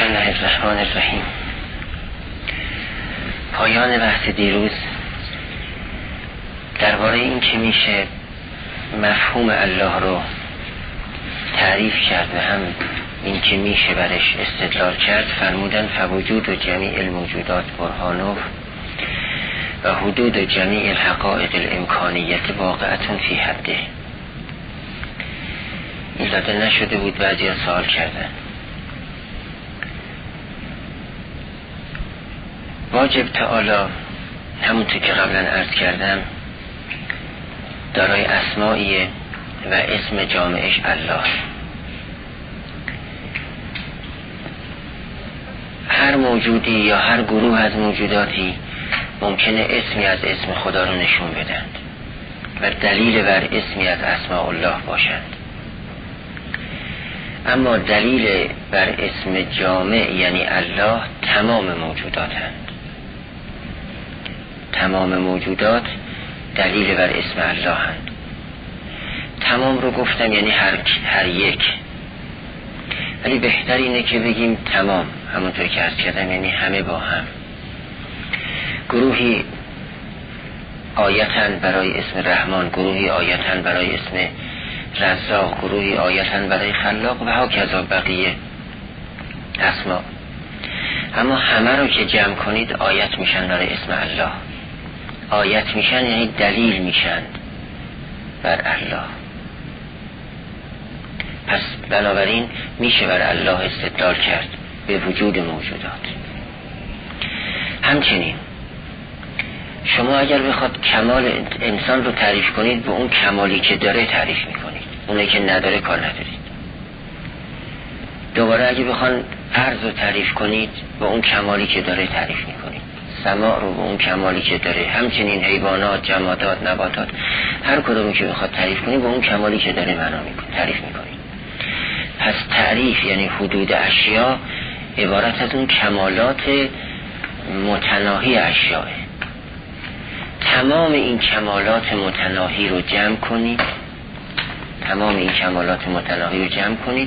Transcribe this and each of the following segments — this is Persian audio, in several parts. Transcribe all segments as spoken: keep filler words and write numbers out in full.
بسم الله الرحمن الرحیم. پایان بحث دیروز درباره این که میشه مفهوم الله رو تعریف کرد و هم این که میشه برش استدلال کرد فرمودن فوجود و جمیع الموجودات برهانه و حدود جمیع الحقائق الامکانیت واقعتون فی حده. این داده نشده بود، بعضی ها سوال کردن. واجب تعالی همونطور که قبلا عرض کردم دارای اسماییه و اسم جامعش الله. هر موجودی یا هر گروه از موجوداتی ممکنه اسمی از اسم خدا رو نشون بدند و دلیل بر اسمی از اسماء الله باشند، اما دلیل بر اسم جامع یعنی الله تمام موجوداتند. تمام موجودات دلیل بر اسم الله هند. تمام رو گفتم یعنی هر, هر یک، ولی بهتر اینه که بگیم تمام، همونطور که عرض کردم، یعنی همه با هم. گروهی آیتن برای اسم رحمان، گروهی آیتن برای اسم رزاق، گروهی آیتن برای خلاق و ها کذا بقیه اسما، اما همه رو که جمع کنید آیت میشن برای اسم الله. آیت میشن یعنی دلیل میشن بر الله. پس بنابراین میشه بر الله استدلال کرد به وجود موجودات. همچنین شما اگر بخواد کمال انسان رو تعریف کنید، به اون کمالی که داره تعریف میکنید، اونه که نداره کار ندارید. دوباره اگه بخوان عرض رو تعریف کنید، به اون کمالی که داره تعریف میکنید. سماع رو به اون کمالی که داره. همچنین حیوانات، جمادات، نباتات، هر کدومی که بخواد تعریف کنید به اون کمالی که داره معنا میکنید، تعریف میکنید. پس تعریف یعنی حدود اشیا عبارت از اون کمالات متناهی اشیاء. تمام این کمالات متناهی رو جمع کنید، تمام این کمالات متناهی رو جمع کنید،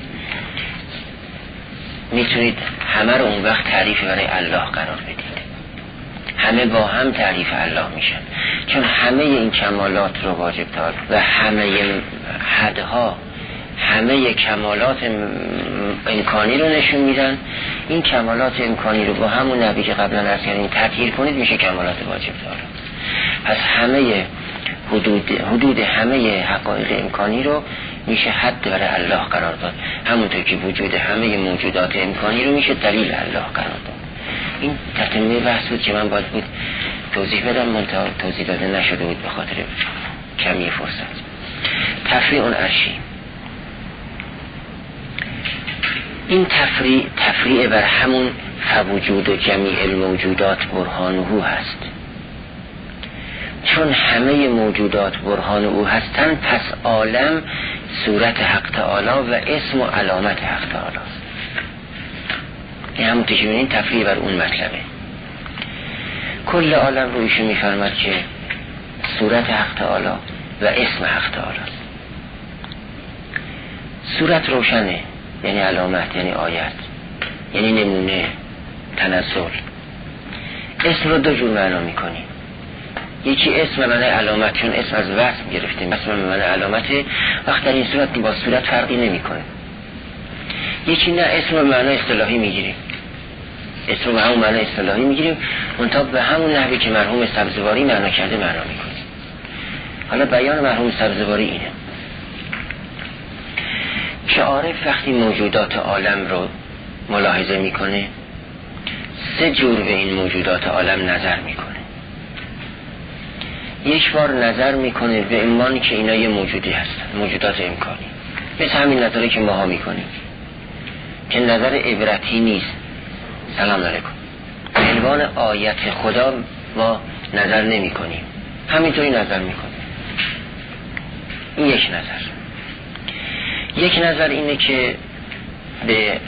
میتونید همه رو اون وقت تعریف برای الله قرار بدید. همه با هم تعریف الله میشن، چون همه این کمالات رو واجب دار و همه حدها، همه کمالات امکانی رو نشون میدن. این کمالات امکانی رو با همون نبی که قبلا عرض کردیم تطهیر کنید، میشه کمالات واجب دار. پس همه حدود حدود همه حقایق امکانی رو میشه حد برای الله قرار داد، همونطور که وجود همه موجودات امکانی رو میشه دلیل الله قرار داد. این تکمیل بحث بود که من باید بود توضیح بدم، منتها توضیح داده نشده بود به خاطر کمی فرصت. تفریع اون عرشی، این تفریع تفریع بر همون فوجود و جمیع الموجودات برهانه هست. چون همه موجودات برهان او هستند، پس عالم صورت حق تعالی و اسم و علامت حق تعالی است. این همون تشبیهین تفریع بر اون مطلبه. کل عالم رو ایشون میفرماد که صورت حق تعالی و اسم حق تعالی است. صورت روشنه، یعنی علامت، یعنی آیت، یعنی نمونه، تنزل. اسم رو دو جور معنا میکنیم. یکی اسم معنی علامت، چون اسم از وصف گرفتیم، اسم معنی علامته، وقت در این صورت با صورت فرقی نمی کنه. یکی نه، اسم معنی اصطلاحی میگیریم، اسم به همون معنی اصطلاحی میگیریم، منتها به همون نحوی که مرحوم سبزواری معنا کرده معنا میکنیم. حالا بیان مرحوم سبزواری اینه که عارف وقتی موجودات عالم رو ملاحظه میکنه، سه جور به این موجودات عالم نظر میکنه. یک بار نظر میکنه به ایمان که اینا یه موجودی هستن، موجودات امکانی، مثل همین نظری که ماها میکنیم که نظر عبرتی نیست. سلام علیکم. به عنوان آیت خدا ما نظر نمی کنیم، همینطوری نظر میکنیم. این یک نظر. یک نظر اینه که به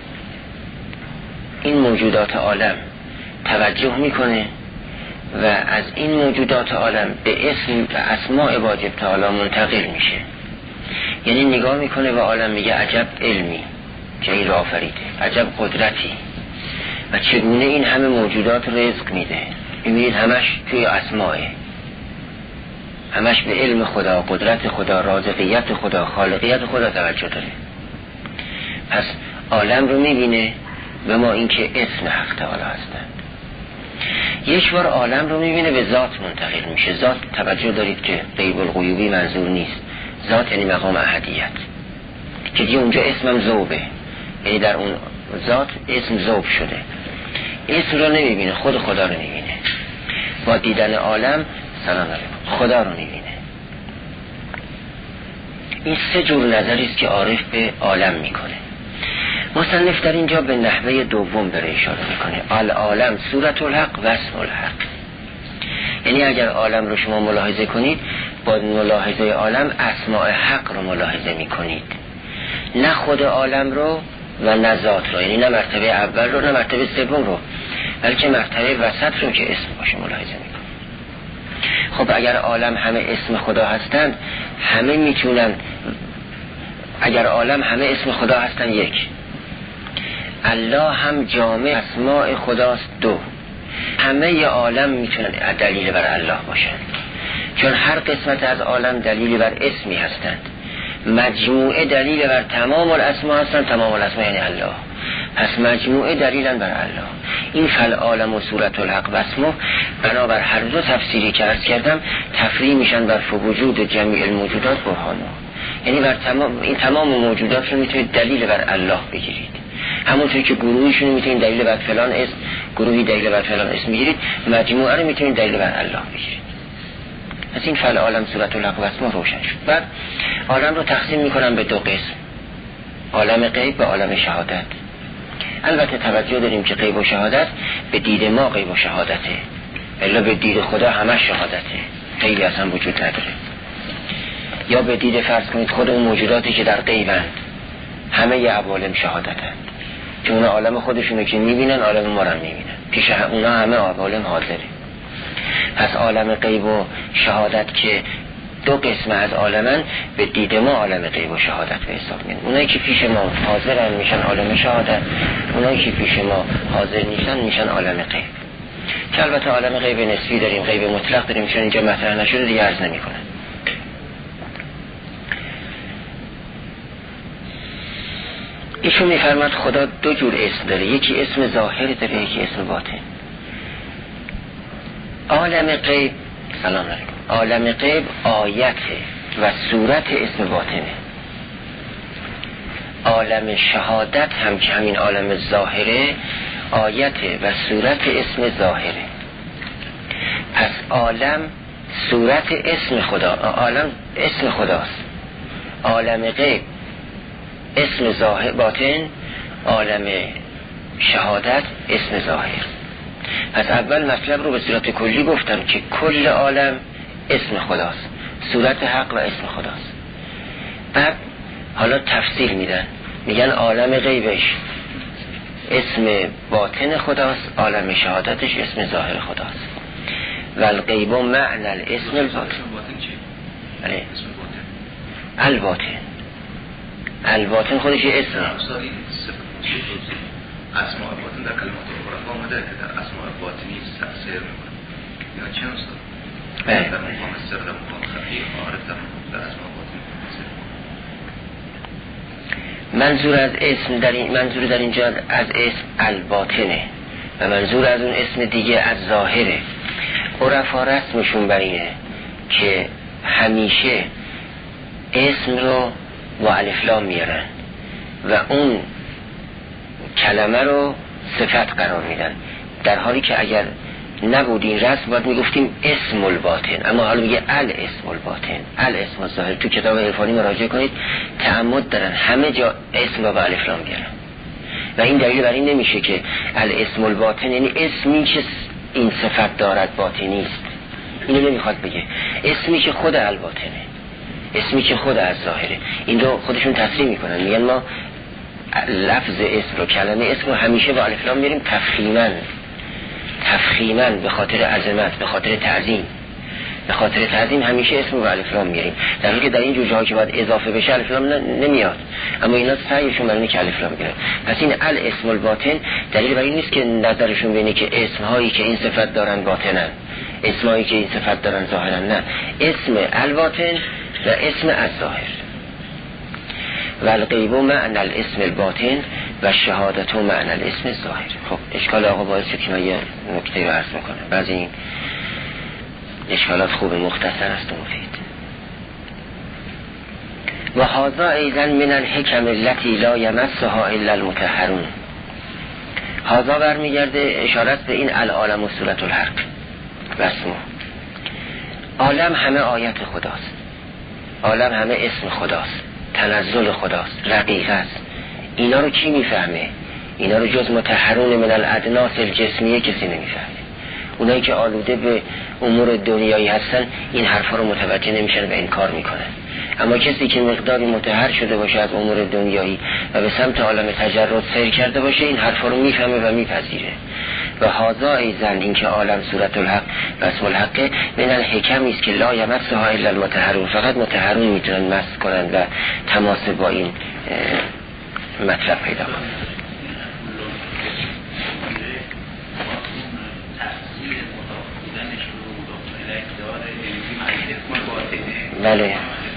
این موجودات عالم توجه میکنه و از این موجودات عالم به اسم و اسماء واجب تعالی منتقل میشه. یعنی نگاه میکنه و عالم میگه عجب علمی، که این را آفریده. عجب قدرتی و چگونه این همه موجودات رزق میده. میبینید همش توی اسمائه، همش به علم خدا، قدرت خدا، رازقیت خدا، خالقیت خدا توجه داره. پس عالم رو میبینه و ما اینکه اسم حق تعالی هستند. یک بار عالم رو میبینه به ذات منتقل میشه. ذات توجه دارید که غیب الغیوبی منظور نیست. ذات یعنی مقام احدیت که دیگه اونجا اسمم ذوبه، یعنی در اون ذات اسم ذوب شده. اسم رو نمیبینه، خود خدا رو میبینه. با دیدن عالم سلام علیکم خدا رو میبینه. این سه جور نظری است که عارف به عالم میکنه. مصنف در اینجا به نحوه دوم داره اشاره میکنه. العالم صورت الحق و اسم الحق. یعنی اگر عالم رو شما ملاحظه کنید، با ملاحظه عالم اسماء حق رو ملاحظه میکنید، نه خود عالم رو و نه ذات رو، یعنی نه مرتبه اول رو نه مرتبه سوم رو، بلکه مرتبه وسط رو که اسم باشه ملاحظه میکنید. خب اگر عالم همه اسم خدا هستند، همه میتونن، اگر عالم همه اسم خدا هستند یک، الله هم جامع اسماء خداست دو، همه ی عالم میتونن دلیل بر الله باشند، چون هر قسمت از عالم دلیل بر اسمی هستند. مجموعه دلیل بر تمام الاسماء هستند، تمام الاسماء یعنی الله، پس مجموعه دلیلن بر الله. این فل عالم و صورت الحق و اسمه بنابر هر دو تفسیری که عرض کردم تفریع میشن بر وجود جمیع الموجودات برهانه، یعنی بر تمام این تمام موجودات رو میتونید دلیل بر الله بگیرید. همونطور که گروهیشون میتونید دلیل بر فلان اسم، گروهی دلیل بر فلان اسم بگیرید، مجموعه رو میتونید دلیل بر الله بگیرید. پس این فل عالم صورت الحق و اسمه روشن شد. بعد عالم رو تقسیم میکنم به دو قسم، عالم غیب و عالم شهادت. البته توجه داریم که غیب و شهادت به دید ما غیب و شهادته، الا به دید خدا همه شهادته، غیبی اصلا وجود نداره. یا به دید فرض کنید خود اون موجوداتی که در غیبند همه ی عوالم شهادتند، که اونا عالم خودشونو که میبینن عالم ما رو میبینن، پیش اونا همه عوالم حاضره. پس عالم غیب و شهادت که دو قسم از عالمن، به دید ما عالم غیب و شهادت به حساب میان. اونایی که پیش ما حاضرن میشن عالم شهادت، اونایی که پیش ما حاضر نیستن میشن عالم غیب. که البته عالم غیب نسبی داریم، غیب مطلق داریم، چون اینجا مطرح نشده دیگه عرض نمیکنه. ایشون میفرماد خدا دو جور اسم داره، یکی اسم ظاهر داره، یکی اسم باطن. عالم غیب سلام علیکم عالم غیب آیت و صورت اسم باطنه. عالم شهادت هم که همین عالم ظاهره آیت و صورت اسم ظاهره. پس عالم صورت اسم خدا، عالم اسم خداست، عالم غیب اسم ظاهر باطن، عالم شهادت اسم ظاهر. پس اول مطلب رو به صورت کلی گفتم که کل عالم اسم خداست، صورت حق و اسم خداست. بعد حالا تفصیل میدن، میگن عالم غیبش اسم باطن خداست، عالم شهادتش اسم ظاهر خداست. و الغیب معنی الاسم الباطن. الباطن الباطن خودش اسم. اسماء باطن در کلمات القرآن آمده که در اسماء باطنی سیر میکنه. یا چه استاد؟ بله. در مقام سر، در مقام خفی، عارف در در اسماء باطنی سیر. منظور از اسم در این منظور در اینجا از اسم الباطنه و منظور از اون اسم دیگه از ظاهره. عرفا رسمشون بر اینه که همیشه اسم رو با الف لام میارن و اون کلمه رو صفت قرار میدن، در حالی که اگر نبود این رسم باید میگفتیم اسم الباطن، اما حالا میگه ال اسم الباطن، ال اسم الظاهر. تو کتاب عرفانی مراجعه کنید تعمد دارن همه جا اسم رو با الف لام بیارن و این دلیل بر این نمیشه که ال اسم الباطن یعنی اسمی که این صفت دارد باطنی است، اینو نمیخواد بگه. اسمی که خود الباطنه، اسمی که خود از ظاهره. این رو خودشون تصریح میکنن، میگن ما لفظ اسم رو، کلمه اسم رو همیشه با الف لام میاریم تفخیماً تفخیماً به خاطر عظمت، به خاطر تعظیم، به خاطر تعظیم همیشه اسم رو با الف لام میاریم، در حالی که در این جور جاها که باید اضافه بشه الف لام نمیاد. اما اینا سعیشون برای اینه که الف لام بگیرن. پس این الاسم الباطن دلیل بر این نیست که نظرشون بینه که اسمهایی که این صفت دارن باطنن، اسمهایی که این صفت دارن ظاهرن. نه، اسم الباطن و اسم الظاهر. و الغیب معنی الاسم الباطن و شهادت معنی الاسم الظاهر. خب اشکال آقا باعث شد که من یه نکته رو عرض میکنم. بعضی این اشکالات خوب مختصر است و مفید. و هذا ایضا من الحکم التي لا یمسها الا المطهرون. هذا برمیگرده اشارت به این العالم و صورت الحق و اسمه. عالم همه آیت خداست، عالم همه اسم خداست، تنزل خداست، رقیق است. اینا رو کی میفهمه؟ اینا رو جز مطهرون من الادناس الجسمیه کسی نمیفهمه. اونایی که آلوده به امور دنیایی هستن این حرفا رو متوجه نمیشن و انکار میکنن. اما کسی که مقداری مطهر شده باشه از امور دنیایی و به سمت عالم تجرد سیر کرده باشه این حرفا رو میفهمه و میپذیره. و هذا ایضا این که عالم صورت الحق و اسم الحق من الحکمی است که لا یمسها الا المطهرون، فقط مطهرون میتونن مس کنن و تماس با این مطلب پیدا کنن. بله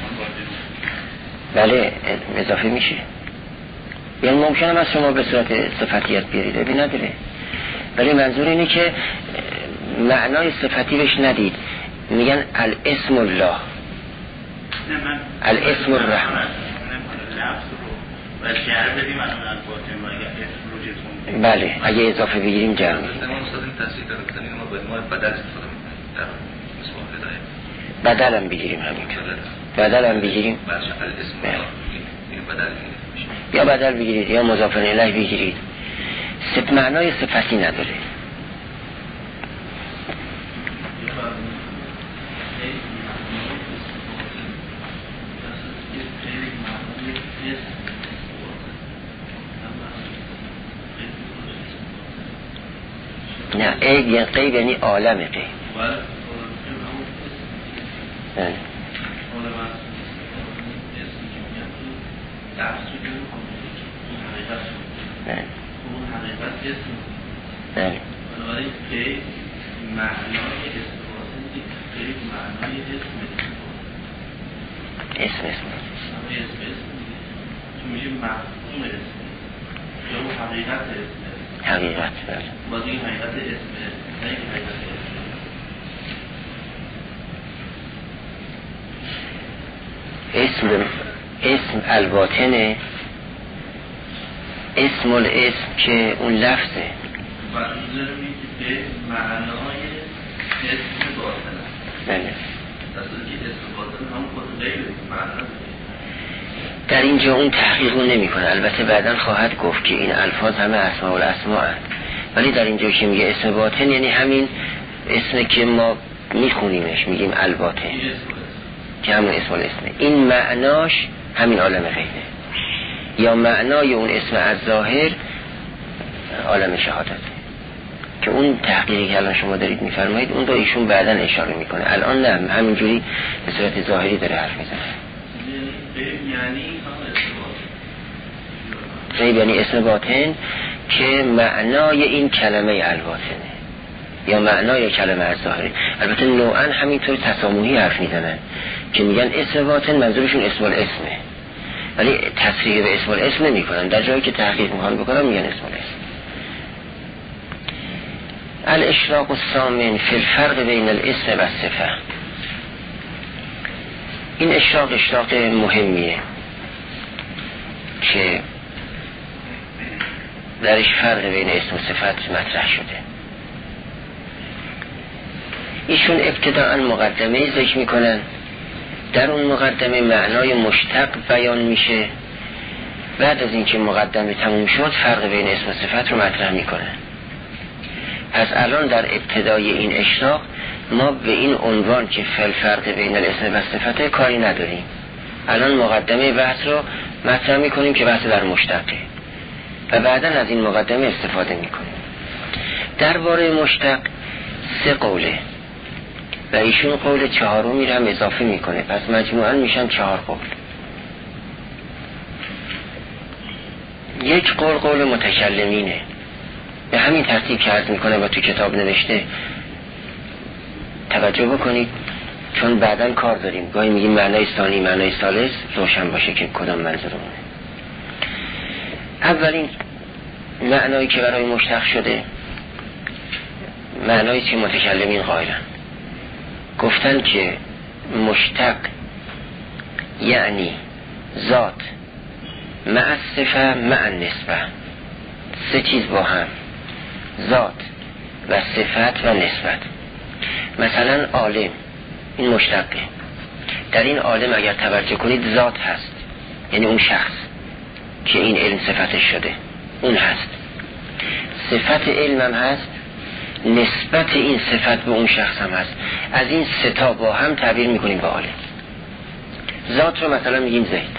بله اضافه میشه. یعنی ممکنه از شما به صورت صفتیت بیارید ابی نداره، ولی منظور اینه که معنای صفتی بهش ندید. میگن الاسم الله، الاسم الرحمن. بله اگه اضافه بگیریم جمع بدل هم بگیریم، همین بدل هم بگیریم یا بدل بگیرید یا مضاف الیه بگیرید. سب معنای صفتی نداره. نه عیب یعنی غیب یعنی عالم غیب. نه نه نه بنابراین غیب معنای استفاده غیب معنای اسم اسم اسم اسم اسم تو میشه مفهوم اسم یا حقیقت اسم حقیقت. بله باز این حقیقت اسم نه این حقیقت اسم. اسم اسم الباطنه، اسم الاسم که اون لفظه و اینجا رو میگه معنای اسم باطن است. بله اصلا که اسم باطن هم خود غیر معنی در اینجا اون تحقیق رو نمی کنه. البته بعداً خواهد گفت که این الفاظ همه اسماء الاسماء هست، ولی در اینجا که میگه اسم باطن یعنی همین اسم که ما میخونیمش میگیم الباطن که همون اسم الاسمه. این معناش همین عالم غیبه یا معنای اون اسم از ظاهر عالم شهادت که اون تحقیقی که الان شما دارید میفرمایید اون رو ایشون بعداً اشاره میکنه. الان نه، همینجوری به صورت ظاهری داره حرف میزنه. یعنی غیب یعنی اسم باطن که معنای این کلمه الباطنه یا معنای کلمه از ظاهره. البته نوعا همینطور تسامحی حرف میزنن که میگن اسم باطن منظورشون اسم الاسمه، ولی تصریح به اسم الاسم نمی کنن. در جایی که تحقیق میخوان بکنن میگن اسم الاسم. الاشراق الثامن فی الفرق بین الاسم و الصفه. این اشراق اشراق مهمیه که درش فرق بین اسم و صفت مطرح شده. ایشون ابتداء مقدمه ذکر میکنن، در اون مقدمه معنای مشتق بیان میشه. بعد از اینکه مقدمه تموم شد فرق بین اسم و صفت رو مطرح میکنن. پس الان در ابتدای این اشراق ما به این عنوان که فل فرق بین الاسم و صفت کاری نداریم. الان مقدمه بحث رو مطرح میکنیم که بحث در مشتقه و بعدا از این مقدمه استفاده میکنیم. درباره مشتق سه قوله و ایشون قول چهارمی رو هم اضافه میکنه، پس مجموعاً میشن چهار قول. یک قول قول متکلمینه، به همین ترتیب که عرض میکنه و تو کتاب نوشته توجه بکنید، چون بعداً کار داریم، گاهی میگیم معنای ثانی معنای ثالث روشن باشه که کدام منظورمونه. اولین معنایی که برای مشتق شده معنایی که متکلمین قائلن، گفتن که مشتق یعنی ذات مع صفه مع نسبه، سه چیز با هم، ذات و صفت و نسبت. مثلا عالم این مشتقه، در این عالم اگر توجه کنید ذات هست، یعنی اون شخص که این علم صفتش شده اون هست، صفت علم هم هست، نسبت این صفت به اون شخص هم هست. از این سه تا با هم تعبیر میکنیم به عالم. ذات رو مثلا میگیم زید،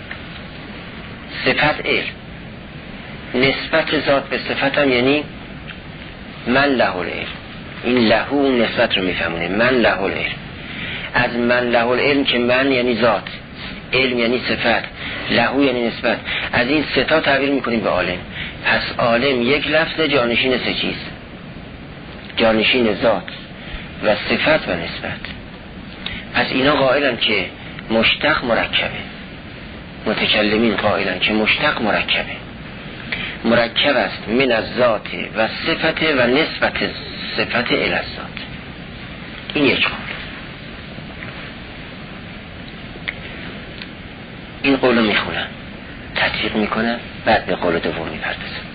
صفت علم، نسبت ذات به صفت هم یعنی من له العلم، این له اون نسبت رو میفهمونه، من له العلم. از من له العلم که من یعنی ذات، علم یعنی صفت، له یعنی نسبت، از این سه تا تعبیر میکنیم به عالم. پس عالم یک لفظ جانشین سه چیز، جانشین ذات و صفت و نسبت. پس اینا قائلن که مشتق مرکبه، متکلمین قائلن که مشتق مرکبه، مرکب است من از ذات و صفت و نسبت صفت الی الذات. این یک قول. این قول رو میخونم، تطبیق میکنم، بعد به قول دوم میپردازم.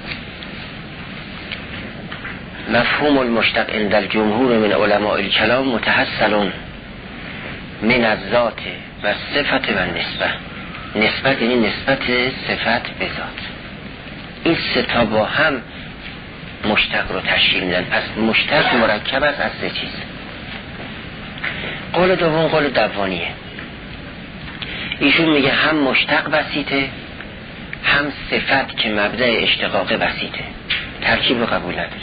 مفهوم المشتق عند الجمهور من علماء الکلام متحصل من الذات و صفت و نسبه. نسبت یعنی نسبت صفت به ذات. این سه تا با هم مشتق رو تشکیل میدن. از مشتق مرکب است از سه چیز. قول دوم قول دوانیه. ایشون میگه هم مشتق بسیطه، هم صفت که مبدأ اشتقاق بسیطه، ترکیب رو قبول نداره.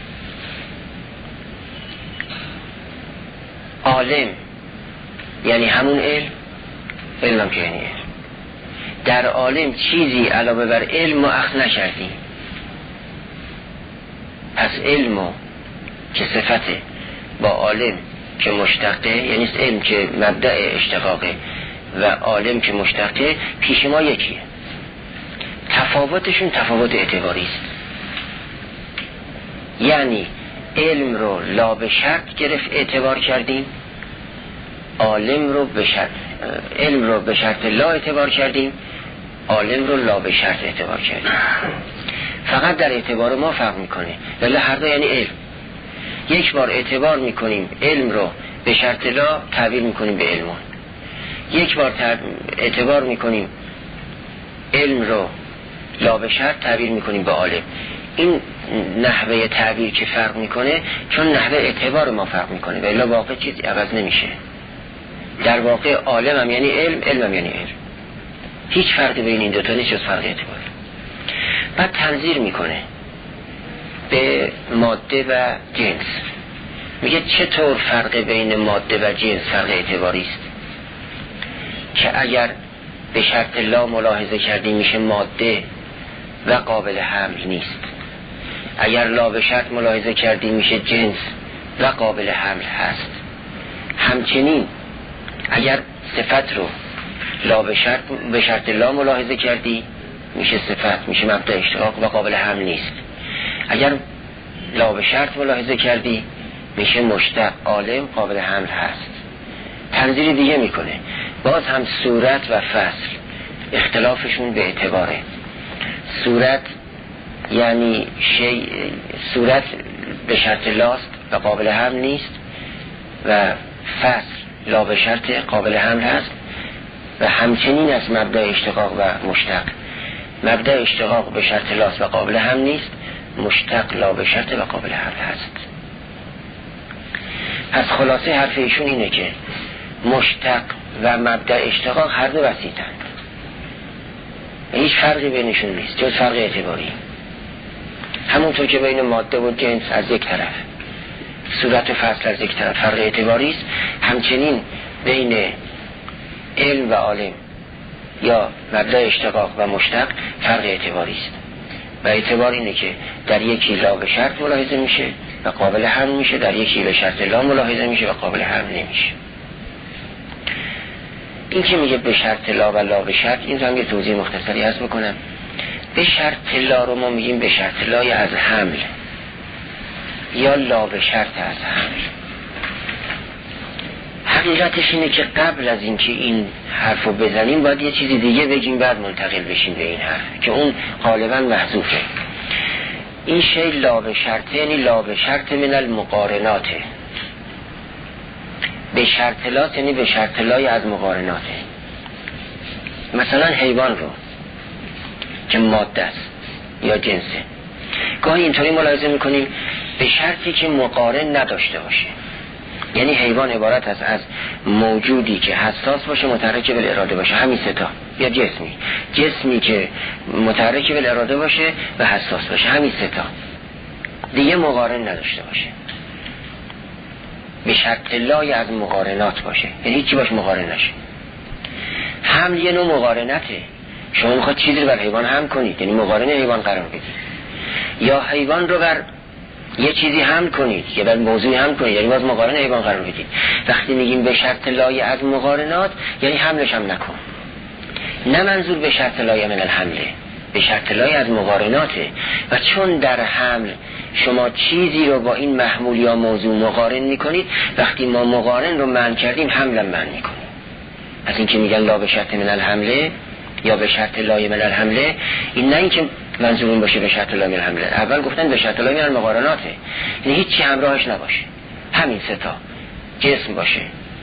عالم یعنی همون علم، علم که یعنی علم. در عالم چیزی علاوه بر علم ما اخذ نکردیم. پس علم که صفته با عالم که مشتقه، یعنی علم که مبدأ اشتقاقه و عالم که مشتقه، پیش ما یکیه. تفاوتشون تفاوت اعتباری است. یعنی علم رو لا به شرط گرفت اعتبار کردیم، عالم رو به شرط، علم رو به شرط لا اعتبار کردیم، عالم رو لا به شرط اعتبار کردیم. فقط در اعتبار ما فرق میکنه، ولی هر دو یعنی علم. یک بار اعتبار میکنیم علم رو به شرط لا تعبیر میکنیم به علمون، یک بار اعتبار میکنیم علم رو لا به شرط تعبیر میکنیم به عالم. این نحوه تعبیر که فرق میکنه چون نحوه اعتبار ما فرق میکنه، ولی واقع چیزی عوض نمیشه. در واقع عالم هم یعنی علم، علم هم یعنی علم. هیچ فرقی بین این دوتا نیست جز فرق اعتبار. بعد تنظیر میکنه به ماده و جنس. میگه چطور فرق بین ماده و جنس فرق اعتباری است که اگر به شرط لا ملاحظه کردیم میشه ماده و قابل حمل نیست، اگر لا به شرط ملاحظه کردیم میشه جنس و قابل حمل هست. همچنین اگر صفت رو لا به شرط به شرط لا ملاحظه کردی میشه صفت، میشه مبدأ اشتقاق و قابل حمل نیست. اگر لا به شرط ملاحظه کردی میشه مشتق، عالم، قابل حمل هست. تنظیر دیگه میکنه، باز هم صورت و فصل اختلافشون به اعتباره. صورت یعنی شی، صورت به شرط لاست و قابل حمل نیست، و فصل لا به شرط قابل حمل هست. و همچنین از مبدأ اشتقاق و مشتق، مبدأ اشتقاق به شرط لاست و قابل حمل نیست، مشتق لا به شرط و قابل حمل هست. پس خلاصه حرف ایشون اینه که مشتق و مبدأ اشتقاق هر دو وسیطند، هیچ فرقی بینشون نیست جز فرق اعتباری. همونطور که بین ماده و جنس از یک طرف، صورت و فصل از یک طرف فرق اعتباری است، همچنین بین علم و عالم یا مبدأ اشتقاق و مشتق فرق اعتباری است. و اعتبار اینه که در یکی لا به شرط ملاحظه میشه و قابل حمل میشه، در یکی به شرط لا ملاحظه میشه و قابل حمل نمیشه. این که میگه به شرط لا و لا به شرط، این هم یه توضیح مختصری عرض بکنم. به شرط لا رو ما میگیم به شرط لا از حمل یا لا به شرط از حمل. حقیقتش اینه که قبل از اینکه این حرف رو بزنیم باید یه چیزی دیگه بگیم بعد منتقل بشیم به این حرف که اون غالبا محذوفه. این شی لا به شرط یعنی لا به شرط من المقارناته. به شرط لا یعنی به شرط لای از مقارناته. مثلا حیوان رو که ماده است یا جنسه گاهی اینطوری ملاحظه میکنیم به شرطی که مقارن نداشته باشه، یعنی حیوان عبارت است از موجودی که حساس باشه متحرک بالاراده باشه، همین سه تا، یا جسمی جسمی که متحرک بالاراده باشه و حساس باشه، همین سه تا، دیگه مقارن نداشته باشه. به شرط لای از مقارنات باشه یعنی هیچی باش مقارن نشه. حمل یه نوع مقارنته، شما میخواد چیزی رو بر حیوان حمل کنید یعنی مقارن حیوان قرار بدید، یا حیوان رو بر یه چیزی حمل کنید یا بر موضوعی حمل کنید یعنی باز مقارن حیوان قرار بدید. وقتی میگیم به شرط لای از مقارنات یعنی حملش هم نکن، نه منظور به شرط لای من الحمله، به شرط لای از مقارناته. و چون در حمل شما چیزی رو با این محمول یا موضوع مقارن میکنید، وقتی ما مقارن رو منع کردیم حمل هم منع میکنیم. از این که میگن لا به شرط من الحمله یا به شرط لای من الحمله، این نه این که منظور این باشه به شرط لای من الحمله، اول گفتن به شرط لای من المقارناته یعنی هیچی همراهش نباشه، همین سه تا، جسم باشه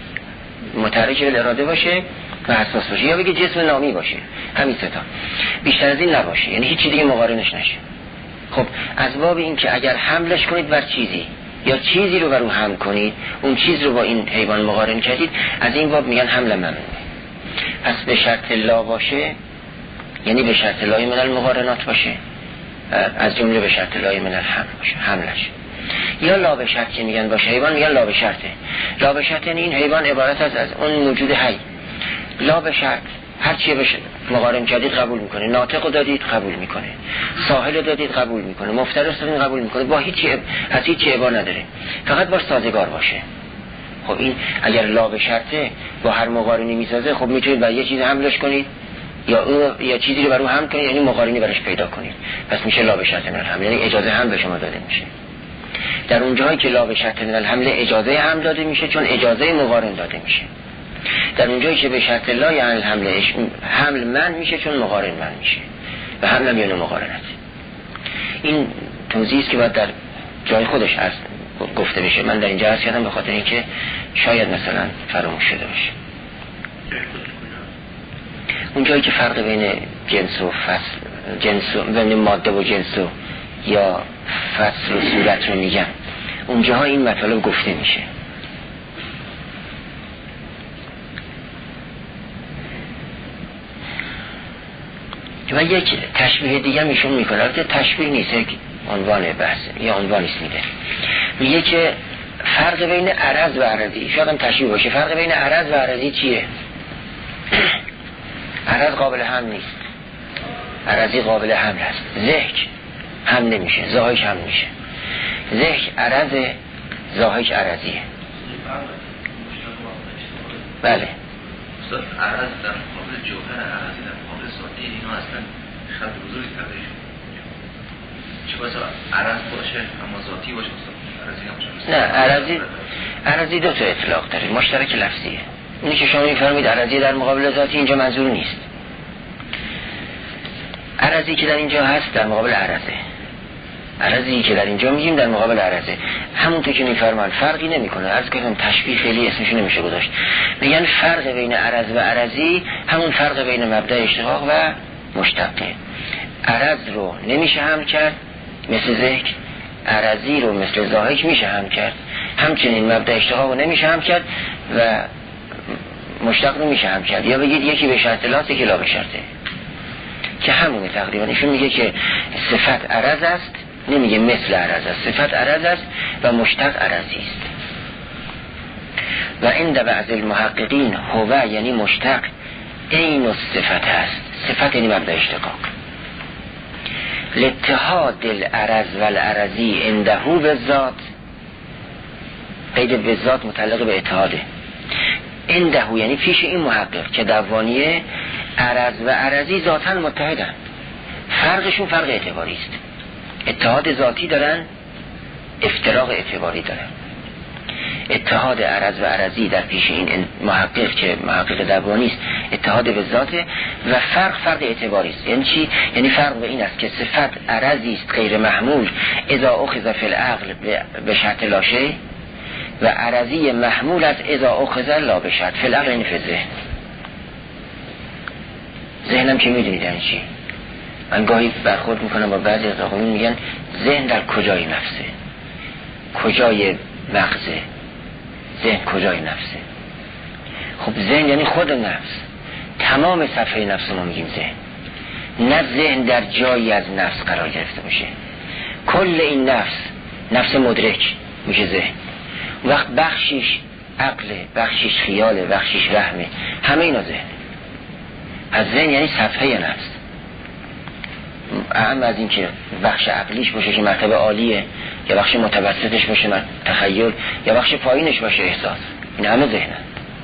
متحرک بالاراده باشه و حساس باشه، یا بگه جسم نامی باشه، همین سه تا، بیشتر از این نباشه یعنی هیچی دیگه مقارنش نشه. خب از باب این که اگر حملش کنید بر چیزی یا چیزی رو بر اون حمل کنید، اون چیز رو با این حیوان مقارن کردید، از این باب میگن حمل ممنوع. پس به شرط لا باشه یعنی به شرط لای من المقارنات باشه، از جمله به شرط لای من الحمل باشه، حملش. یا لا به شرط که میگن باشه حیوان، میگن لا به شرطه. لا به شرط یعنی این حیوان عبارت است از اون موجود حی. لا به شرط هر چیه بشه مقارن کردید قبول میکنه، ناطق دادید قبول میکنه، ساحل دادید قبول میکنه، مفترس دادید قبول میکنه، با هیچ از هیچ عبا نداره، فقط باش سازگار باشه. خب این اگر لا به شرطه با هر مقارنی میسازه، خب میتونید بر یه چیز حملش کنید یا اون یا چیزی رو بر اون حمل کنید یعنی مقارنی برش پیدا کنید، پس میشه لا به شرط من الحمل، یعنی اجازه حمل به شما داده میشه. در اون جایی که لا به شرط من الحمل اجازه حمل داده میشه چون اجازه مقارن داده میشه. در اونجایی که به شرط لا یعنی حمل حمل من میشه چون مقارن من میشه و حمل هم یعنی مقارنت. این توضیحی است که باید در جای خودش از گفته بشه. من در اینجا عرض کردم به خاطر اینکه شاید مثلا فراموش شده باشه. اون جایی که فرق بین جنس و فصل، جنس و بین ماده و جنس و یا فصل و صورت رو میگم، اونجاها این مطالب گفته میشه. و یک تشبیه دیگه میشون میکنه، البته تشبیه نیست، یک عنوان بحث یا عنوانیست میده، میگه که فرق بین عرض و عرضی، شاید هم تشبیه باشه، فرق بین عرض و عرضی چیه؟ عرض قابل حمل نیست، عرضی قابل حمل هست. ذهک حمل نمیشه، زاهیش حمل میشه. ذهک عرض، زاهیش عرضیه. بله استاد عرض در مقابل جوهر، عرضی در مقابل ساده، اینا اصلا خط بزرگی تغییر چه باید عرض باشه اما ذاتی باشه عرضی نباشه؟ نه، عرضی عرضی دو تا اطلاق داره، مشترک لفظیه. اینی که شما میفرمید عرضی در مقابل ذاتی، اینجا منظور نیست. عرضی که در اینجا هست در مقابل عرضه، عرضی که در اینجا میگیم در مقابل عرضه. همونطور که میفرمان فرقی نمیکنه. عرض کردم تشبیه فعلی اسمش نمیشه گذاشت. میگن فرق بین عرض و عرضی همون فرق بین مبدأ اشتقاق و مشتقه. عرض رو نمیشه حمل کرد مثل ذکر، عرضی رو مثل ذاهک میشه حمل کرد. همچنین مبدأ اشتقاق رو نمیشه حمل کرد و مشتق رو میشه حمل کرد. یا بگید یکی به شرط لا، یکی لا به شرطه، که همونه تقریبا. ایشون میگه که صفت عرض است، نمیگه مثل عرض است، صفت عرض است و مشتق عرضی است. و عند بعض المحققین هو یعنی مشتق عین الصفت است. صفت یعنی مبدأ اشتقاق. لاتحاد العرض و العرضی عنده بالذات، قید بالذات متعلق به اتحاده. عنده یعنی پیش این محقق که دوانیه عرض و عرضی ذاتاً متحدن، فرقشون فرق اعتباری است. اتحاد ذاتی دارن، افتراق اعتباری دارن. اتحاد عرض و عرضی در پیش این محقق که محقق دوانی است اتحاد به ذاته و فرق فرق اعتباری است. یعنی چی؟ یعنی فرق به این است که صفت عرضی است غیر محمول اذا اخذ فی العقل به شرط لا شیء و عرضی محمول است اذا اخذ لا به شرط فی العقل، یعنی فی الذهن. ذهنم که میدونید یعنی چی؟ من گاهی برخورد میکنم با بعضی از آقایون میگن ذهن در کجای نفسه، کجای مغزه، ذهن کجای نفسه. خب ذهن یعنی خود نفس، تمام صفحه نفس ما میگیم ذهن، نه ذهن در جایی از نفس قرار گرفته باشه. کل این نفس، نفس مدرک میشه ذهن. وقت بخشیش عقله، بخشیش خیاله، بخشیش رحمه، همه اینا ذهن. از ذهن یعنی صفحه نفس، اهم از این که بخش عقلیش باشه که مرتبه عالیه، یا بخش متوسطش باشه تخیل، یا بخش پایینش باشه احساس. این همه ذهنه.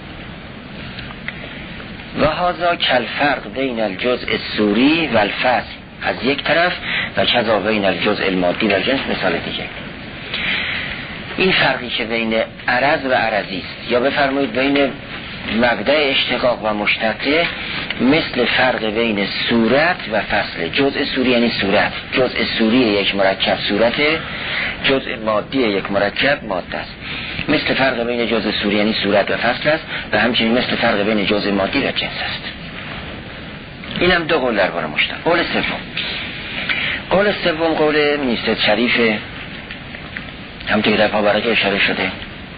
و هذا کالفرق بین الجزء الصوری و الفصل از یک طرف و کذا بین الجزء المادی و الجنس مثال دیگه. این فرقی که بین عرض و عرضی است، یا بفرمایید بین مبدأ اشتقاق و مشتقه، مثل فرق بین صورت و فصل. جزء صوری یعنی صورت، جزء صوری یک مرکب صورته، جزء مادی یک مرکب ماده است. مثل فرق بین جزء صوری یعنی صورت و فصل است و همچنین مثل فرق بین جزء مادی و جنس است. این هم دو قول درباره مشتق. قول سوم، قول سوم قول نیست شریف، همونطور که در پاورقه اشاره شده.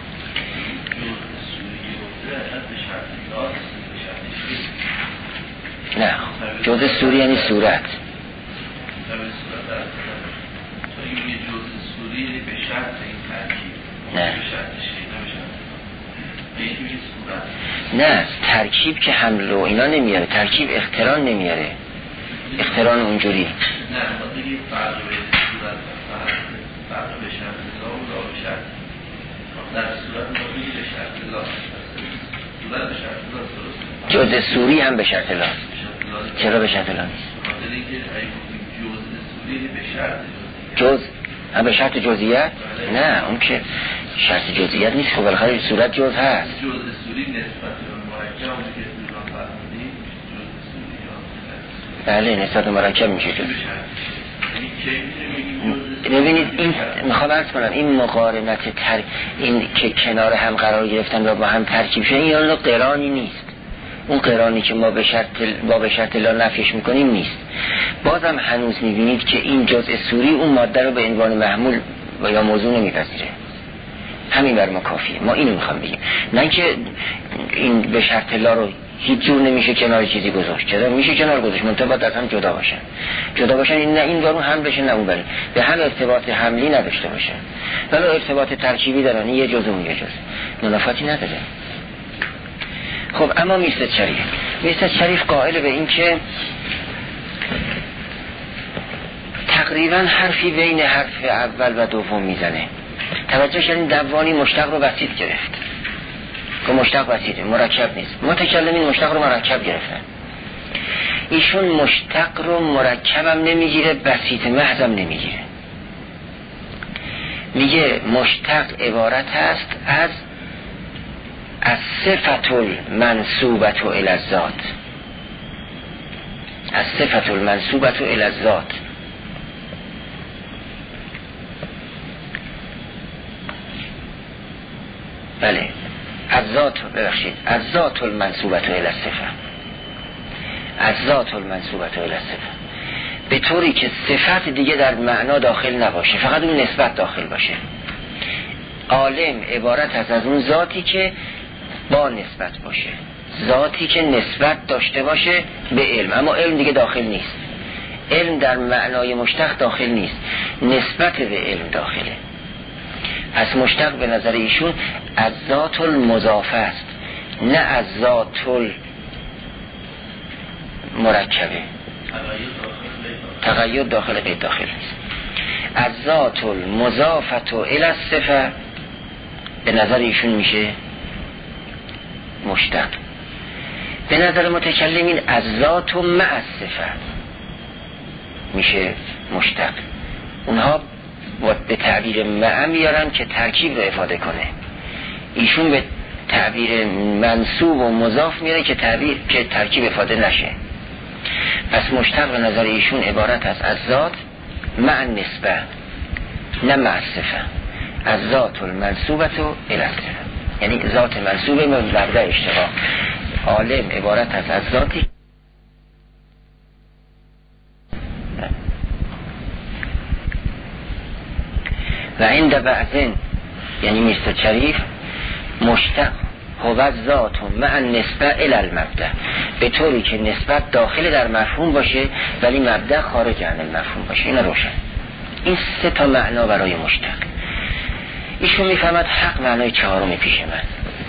نه، جزء صوری یعنی صورت. نه نه ترکیب که حمل و اینا نمیاره، ترکیب اقتران نمیاره، اقتران اونجوری. نه بگید فرق بین صورت و فرق به شرط لا و لا به شرط. در صورت ما بگید به شرط لا، صورت به شرط لا درسته. جزء صوری هم به شرط لا. چرا به شرط لا نیست؟ جز هم به شرط جزئیت؟ نه، اون که شرط جزئیت نیست. خب بالاخره صورت جز هست. جزء صوری نسبت به مرکب که تو فرمودید جزء صوری. بله، نسبت به مرکب میشه جز. ببینید این میخوام عرض کنم این مقارنت تر... این که کنار هم قرار گرفتن و با هم ترکیب شدن، این اون قرانی نیست. اون قرانی که ما به شرط با به شرط لا نفیش میکنیم نیست. بازم هنوز میبینید که این جزء صوری اون ماده رو به عنوان محمول و یا موضوع نمیپذیره. همین بر ما کافیه. ما اینو میخوام بگیم، نه که این به شرط لا رو هیچ جور نمیشه کنار چیزی گذاشت. چرا میشه کنار گذاشت؟ منتها باید از هم جدا باشن. جدا باشن این نه این بارون هم بشه نه اون بره. به هم ارتباط حملی نداشته باشن. ولی ارتباط ترکیبی دارن، یه جزء اون یه جزء. منافاتی نداره. خب اما میرزا شریف میرزا شریف قائل به این که تقریبا حرفی بین حرف اول و دوم میزنه. توجه کردین دوانی مشتق رو بسیط گرفت که مشتق بسیطه، مرکب نیست. متکلمین مشتق رو مرکب گرفتن، ایشون مشتق رو مرکبم نمیگیره، بسیط محضم نمیگیره. میگه مشتق عبارت است از از صفت المنصوبت الی الذات، از صفت المنصوبت الی الذات. بله، از ذات، ببخشید، از ذات المنصوبت الی الصفه، از ذات المنصوبت الی الصفه، به طوری که صفت دیگه در معنا داخل نباشه، فقط اون نسبت داخل باشه. عالم عبارت است از اون ذاتی که با نسبت باشه، ذاتی که نسبت داشته باشه به علم، اما علم دیگه داخل نیست. علم در معنای مشتق داخل نیست، نسبت به علم داخله. پس مشتق به نظر ایشون از ذات المضافه است، نه از ذات المرکبه. تغییر داخل غیر داخل نیست. از ذات المضافت الی الصفه به نظر ایشون میشه مشتق. به نظر متکلمین از ذات و مع الصفه میشه مشتق. اونها به تعبیر مع میارن که ترکیب رو افاده کنه، ایشون به تعبیر منصوب و مضاف میاره که تعبیر که ترکیب افاده نشه. پس مشتق به نظر ایشون عبارت است از ذات مع نسبه نه مع الصفه. از ذات المنصوبت و الی الصفه، یعنی ذات منصوبه مبدا اشتقاق. عالم عبارت است از ذاتی و عند بعضن، یعنی میستر شریف مشتق هو ذات مع نسبه الی المبدا، به طوری که نسبت داخل در مفهوم باشه ولی مبدا خارج عن المفهوم باشه. این روشن. این سه تا معنا برای مشتق. ایشون میفهمد حق معنای چهارم پیش من.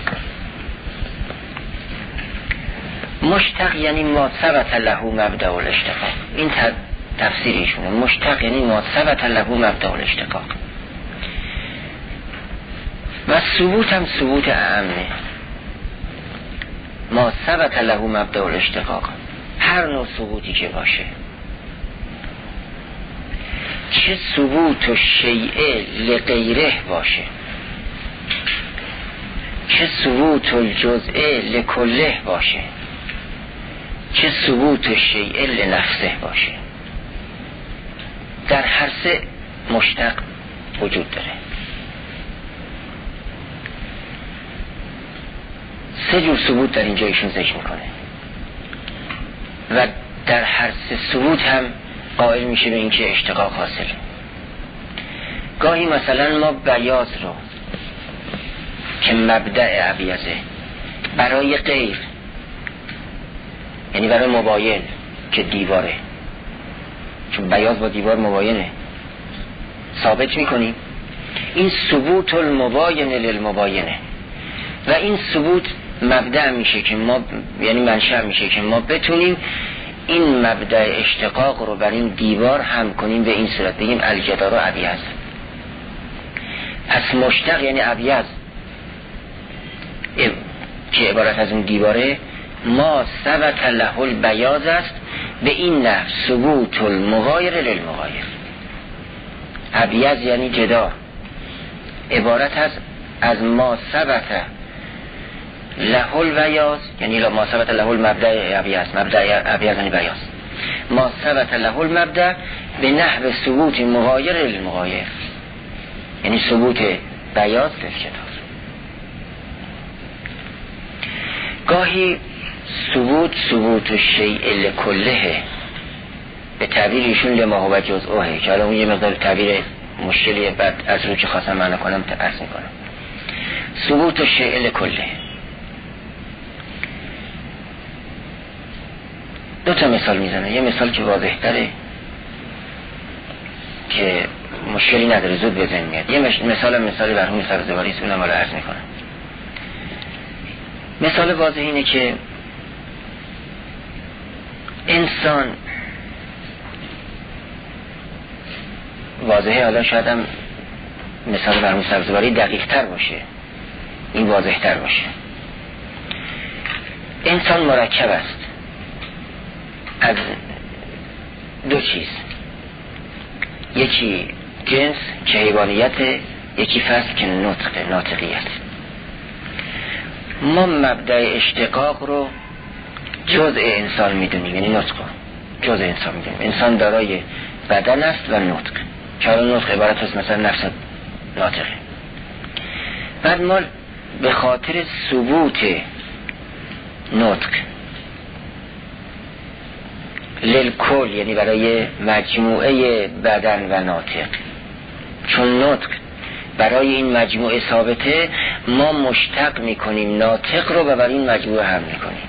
مشتق یعنی ما ثبت له مبدا الاشتقاق. این تفسیر ایشونه. مشتق یعنی ما ثبت له مبدا الاشتقاق. و ثبوت هم ثبوت اعمه. ما ثبت له مبدا الاشتقاق، هر نوع ثبوتی که باشه، چه ثبوت و شیء لغیره باشه، چه ثبوت و جزء لکله باشه، چه ثبوت و شیء لنفسه باشه، در هر سه مشتق وجود داره. سه جور ثبوت در اینجا ایشون ذکر میکنه و در هر سه ثبوت هم قائل میشه به اینکه اشتقاق حاصل. گاهی مثلا ما بیاض رو که مبدأ ابیضه برای غیر، یعنی برای مباین که دیواره، چون بیاض با دیوار مباینه، ثابت میکنیم. این ثبوت المباین للمباینه و این ثبوت مبدأ میشه که ما، یعنی منشأ میشه که ما بتونیم این مبدأ اشتقاق رو بر این دیوار هم کنیم. به این صورت بگیم الجدار ابیض. پس مشتق یعنی ابیض که عبارت از اون دیواره، ما ثبت له البیاض است به این نحو ثبوت المغایر للمغایر. ابیض یعنی جدار، عبارت است از ما ثبت له البیاض، یعنی ما ثبت له المبدأ ابیض، مبدأ ابیض یعنی بیاض. ما ثبت له المبدأ به نحو ثبوت مغایر للمغایر، یعنی ثبوت بیاض للجدار. گاهی ثبوت ثبوت الشیء لکله به تعبیر ایشون لما هو جزءه، که حالا اون یه مقدار تعبیر مشکلیه، بعد از رو که خواستم معنی کنم عرض میکنم. ثبوت الشیء لکله. دو تا مثال میزنه. یه مثال که واضح تره که مشکلی نداره، زود به ذهن میاد. یه مثال مثالی برهم سبزواری است، اونم حالا عرض میکنم. مثال واضح اینه که انسان واضحه، حالا شاید هم مثال برهم سبزواری دقیق تر باشه، این واضح تر باشه. انسان مرکب است از دو چیز، یکی جنس که حیوانیت، یکی فصل که نطق ناطقیت. ما مبدأ اشتقاق رو جزء انسان میدونیم، یعنی نطق جزء انسان میدونیم. انسان دارای بدن است و نطق، که حالا نطق عبارت است مثلا نفس ناطقه. بعد ما به خاطر ثبوت نطق للکل، یعنی برای مجموعه بدن و ناطق، چون نطق برای این مجموعه ثابته، ما مشتق میکنیم ناطق رو و برای این مجموعه هم میکنیم.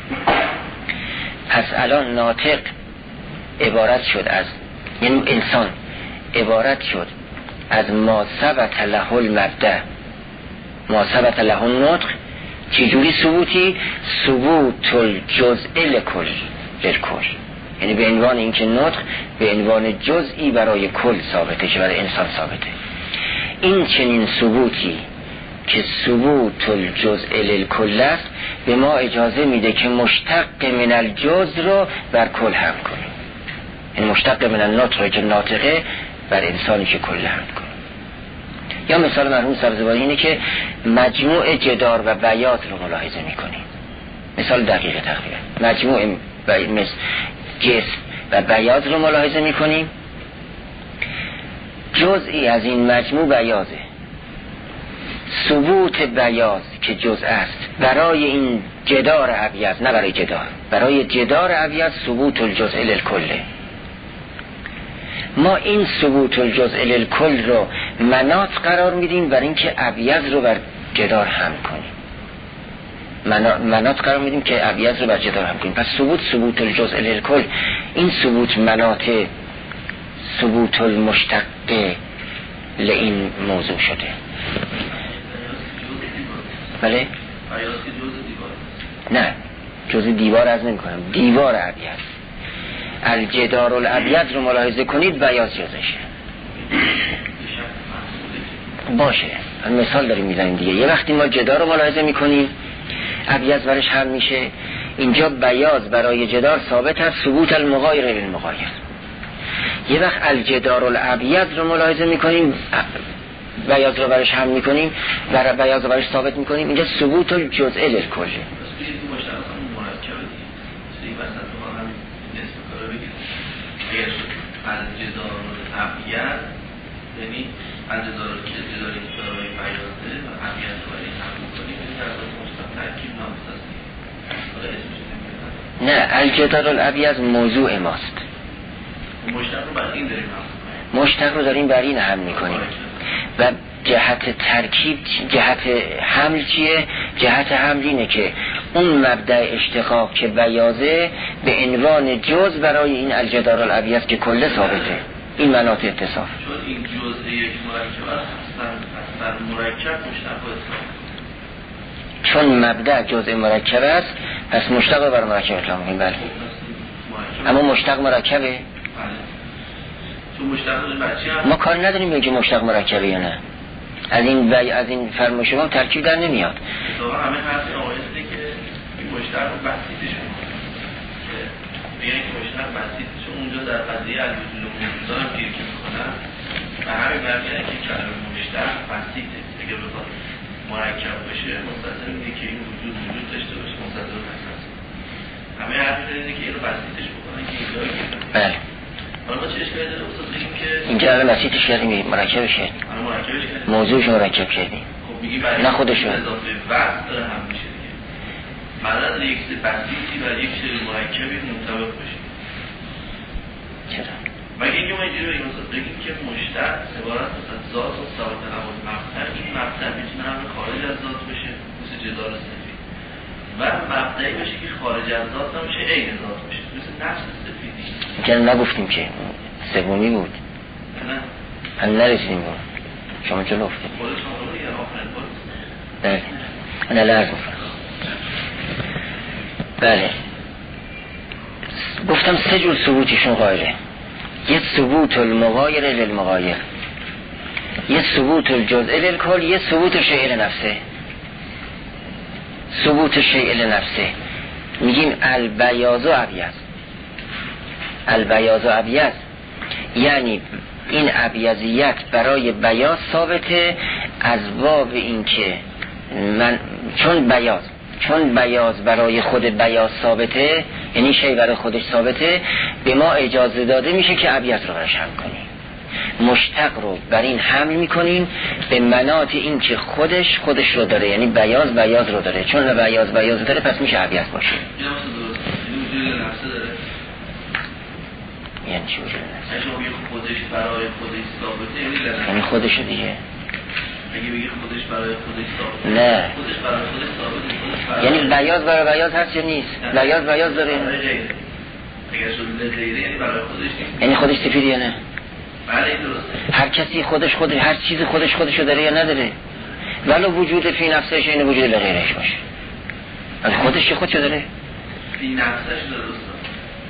پس الان ناطق عبارت شد از، یعنی انسان عبارت شد از ما ثبت له المبدأ، ما ثبت له النطق. چجوری ثبوتی؟ ثبوت الجزء لکل للکل، یعنی به عنوان اینکه نطق به عنوان جزئی برای کل ثابته که برای انسان ثابته. این چنین ثبوتی که ثبوت الجزء للکل است به ما اجازه میده که مشتق من الجزء رو بر کل هم کنیم، یعنی مشتق من النطق که ناطقه بر انسانی که کل هم کنیم. یا مثال مرحوم سبزواری اینه که مجموع جدار و بیاض رو ملاحظه میکنیم. مثال دقیقه تقریبا مجموع مثل جسم و بیاض رو ملاحظه میکنیم، جزئی از این مجموع بیاضه، ثبوت بیاض که جزء است برای این جدار ابیض، نه برای جدار، برای جدار ابیض ثبوت الجزء للکله. ما این ثبوت الجزء للکل رو مناط قرار میدیم برای اینکه ابیض رو بر جدار هم کنیم، مناط قرار میدیم که ابیض رو بر جدار هم کنیم. پس ثبوت ثبوت الجزء للکل، این ثبوت مناط ثبوت المشتق لئین موضوع شده. بله؟ نه جزء دیوار از نمی کنم، دیوار ابیض. الجدار الابیض رو ملاحظه کنید بیاض جزشه باشه. مثال داریم میزنیم دیگه. یه وقتی ما جدار رو ملاحظه میکنیم ابیض برش هم میشه، اینجا بیاض برای جدار ثابت است، ثبوت المغایر للمغایر. یه وقت الجدار الابیض رو ملاحظه میکنیم بیاض رو برش هم میکنیم و بیاض رو برش ثابت میکنیم، اینجا ثبوت الجزء للکل. الجدار الابیض یعنی الجدار که جداری برای بیاضه و ابیض رو برای هم میکنیم، این در واقع مشتق ترکیب ناموز است. نه الجدار الابیض موضوع ماست، مشتق رو بر این داریم هم مشتق رو داریم بر این هم میکنیم و جهت ترکیب جهت حمل چیه؟ جهت حمل اینه که اون مبدأ اشتقاق که بیاضه به عنوان جز برای این الجدار الابیض که کل ثابته، این مناط اتصاف. چون این جزء یک مرکب است در مرکب مشتق است، چون مبدأ جزء مرکب است پس مشتق بر مرکب اطلاق می‌کنیم. بله اما مشتق مرکبه؟ چون مشتق مرکب ما کار نداریم بگیم مشتق مرکبه یا نه. از این بی... از این فرمای شما ترکیب در نمیاد. اتفاقا همه حرف آقایسته که این مشتق رو بسیطش میکنه که میگن که مشتق بسیط، چون اونجا در قضیه الوجود و موجودان هم گیر که میکنن و همین برمیدن که کلمه مشتق بسیطه. اگه بخواد مرکب باشه مستلزم اینه که این وجود وجود داشته باشه، مستلزم هست. همه حرف اینه که اینو بسیطش بکنن که اینجا گیر. بله حالا ما چه اشکالی داره استاد بگیم که اینجا الان بسیطش کردیم مرکبش کردیم، مرکبش کردیم، موضوعش مرکب کردیم. خب میگی برای نه خودشون اضافه وقت داره هم میشه دیگه. معنی یک چیز بسیطی و یک چیز مرکبی منطبق بشه. چرا؟ مگه اینکه ما اینجوری بگیم استاد بگیم که مشتق عبارت از ذات و ثابت نماد مقطع، این مقطع میتونه هم خارج از ذات بشه مثل جدار سفید و مقطعی بشه که خارج از ذات نمیشه عین ذات بشه مثل نفس سفیدی. اینجا نگفتیم که سومی بود. نه هم نرسیدیم بود. شما چه گفتیم؟ خودت شما رو یا آخرین بود؟ بله من لازم میکنم. بله گفتم سه جور ثبوتشون قائله. یه ثبوت المغایر للمغایر، یه ثبوت الجزء للکل، یه ثبوت شیء لنفسه. ثبوت شیء لنفسه میگیم البیاض و ابیض. البیاض و ابیض یعنی این ابیضیت برای بیاض ثابته از باب این که من چون بیاض چون بیاض برای خود بیاض ثابته، یعنی شی برای خودش ثابته، به ما اجازه داده میشه که ابیض رو برش هم کنیم. مشتق رو بر این حمل میکنیم به مناط این که خودش خودش رو داره، یعنی بیاض بیاض رو داره، چون بیاض بیاض داره پس میشه ابیض باشه. یعنی چی وجود نفسه؟ اگه خودش برای خودش ثابته یعنی خودشو دیگه. اگه بگی خودش برای خودش ثابته نه خودش برای خودش ثابته یعنی بیاض برای بیاض هست یا نیست؟ بیاض بیاض داره اگر شد لغیره یعنی برای خودش نیست، یعنی خودش سفید یا نه؟ بله این درسته. هر کسی خودش خودش هر چیز خودش خودشو داره یا نداره؟ ولو وجود فی نفسش این وجود لغیرش باشه، از خودش که خودشو داره فی نفسش درسته،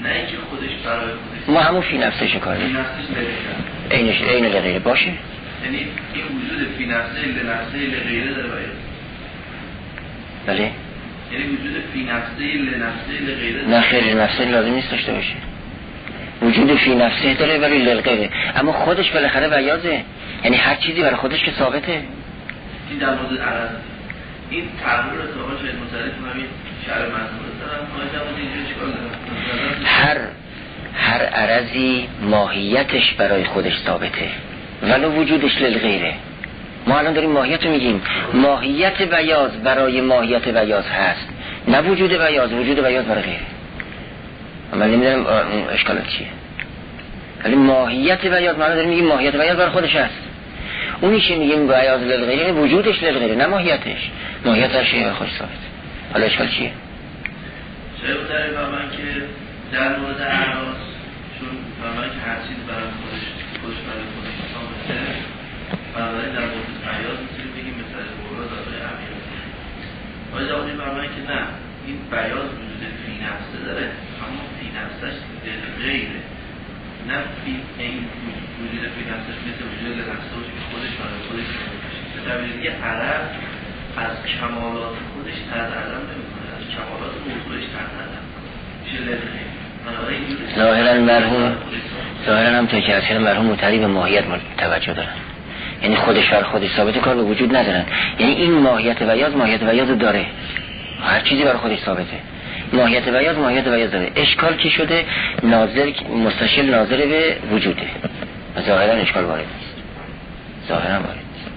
نه اینکه خودش برای خودش ما همون فی نفسش کار فی داریم نفسش داره اینش این لغیره باشه. یعنی این وجود فی نفسه لنفسه لغیره داره باید بله یعنی وجود فی نفسه لنفسه لغیره نه خیر نفسه لازم نیست داشته باشه. وجود فی نفسه داره ولی لغیره، اما خودش بالاخره بیازه، یعنی هر چیزی برای خودش که ثابته. این در مورد عرض این تغییر ارتباط شاید متعلق همین شعر منظور دارم آیده اینجا چیکار دارم هر هر عرضی ماهیتش برای خودش ثابته ولو وجودش للغیره. ما الان داریم ماهیت رو میگیم، ماهیت بیاض برای ماهیت بیاض هست، نه وجود بیاض، وجود بیاض برای غیره. من نمیدونم اشکالات چیه، ولی ماهیت بیاض ما داریم میگیم ماهیت بیاض برای خودش هست، اونی که میگیم بیاض للغیره وجودش للغیره نه ماهیتش، ماهیت هر شیء برای خودش ثابته. حالا اشکال چیه؟ شاید بتره من که در مورد اعراض چون من که هر چیز برای خودش خودش برای خودش ثابته، بنابراین در مورد بیاض میتونیم بگیم مثل مورد داره امیال. آیا جوابی برای که نه این بیاض وجود فی نفسه داره اما فی نفسش غیره، نه فی این وجود فی نفسش مثل وجود نفسه باشه که خودش برای خودش ثابته. به تعبیر دیگه عرض از کمالات خودش تردردم نمیکنه، از کمالات موضوعش تردردم میشه لغیره. ظاهرا مرحوم ظاهرا هم تا که اصلا مرحوم متعلی به ماهیت توجه دارن، یعنی خودش بر خودش ثابته، کار به وجود ندارن. یعنی این ماهیت بیاض ماهیت بیاض داره، هر چیزی بر خودش ثابته، ماهیت بیاض ماهیت بیاض داره. اشکال کی شده؟ ناظر مستشل ناظر به وجوده، ظاهرا اشکال وارد نیست، ظاهرا وارد نیست.